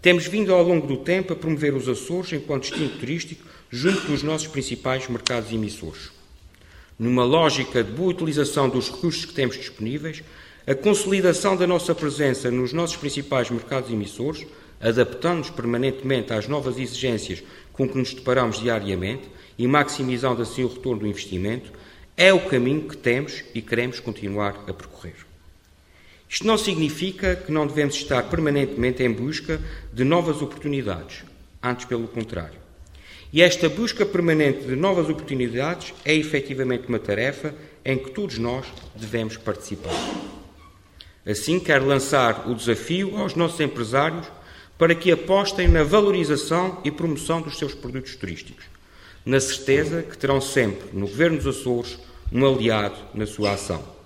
Temos vindo ao longo do tempo a promover os Açores enquanto destino turístico junto dos nossos principais mercados emissores. Numa lógica de boa utilização dos recursos que temos disponíveis, a consolidação da nossa presença nos nossos principais mercados emissores, adaptando-nos permanentemente às novas exigências com que nos deparamos diariamente e maximizando assim o retorno do investimento, é o caminho que temos e queremos continuar a percorrer. Isto não significa que não devemos estar permanentemente em busca de novas oportunidades, antes pelo contrário. E esta busca permanente de novas oportunidades é efetivamente uma tarefa em que todos nós devemos participar. Assim, quero lançar o desafio aos nossos empresários para que apostem na valorização e promoção dos seus produtos turísticos, na certeza que terão sempre no Governo dos Açores um aliado na sua ação.